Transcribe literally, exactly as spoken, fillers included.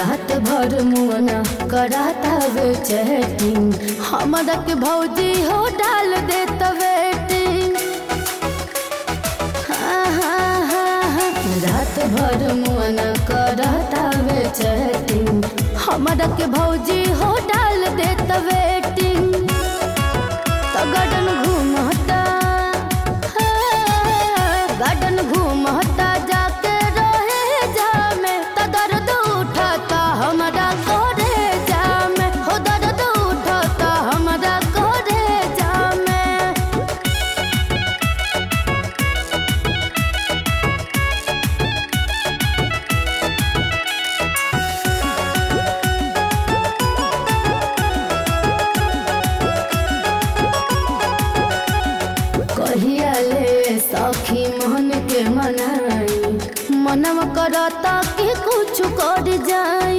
रात भर मुआना कराता वे चैटिंग हमारा के भौजी हो डाल देता वेटिंग। हाँ हाँ हाँ हाँ रात भर मुआना कराता वे चैटिंग हमारा के भौजी हो डाल देता वेटिंग। तो गार्डन घूमता गार्डन घूमता जाके रहे जामे तो दर्द उठाता हमारा करे जामे हो दर्द उठाता हमारा करे जामे। कहिया ले सखी मन के मनाई मनम करता कि कुछ कर जाए।